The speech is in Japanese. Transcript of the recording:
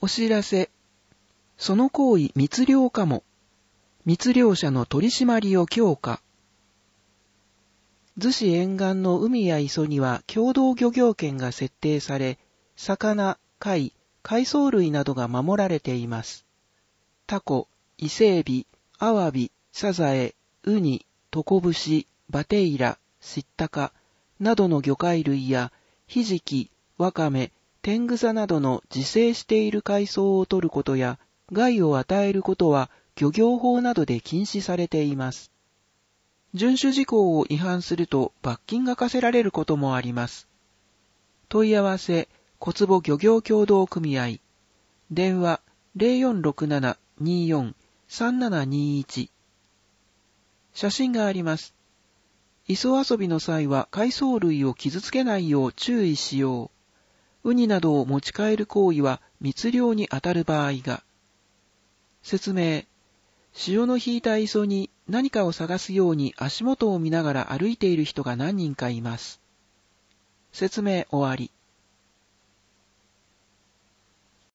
お知らせ。その行為密漁かも。密漁者の取り締まりを強化。逗子沿岸の海や磯には共同漁業権が設定され、魚、貝、海藻類などが守られています。タコ、伊勢エビ、アワビ、サザエ、ウニ、トコブシ、バテイラ、シッタカなどの魚介類や、ヒジキ、ワカメ、テングザなどの自生している海藻を取ることや、害を与えることは漁業法などで禁止されています。遵守事項を違反すると罰金が課せられることもあります。問い合わせ、小坪漁業協同組合。電話 0467-24-3721。写真があります。磯遊びの際は海藻類を傷つけないよう注意しよう。ウニなどを持ち帰る行為は密漁にあたる場合が。説明。潮の引いた磯に何かを探すように足元を見ながら歩いている人が何人かいます。説明終わり。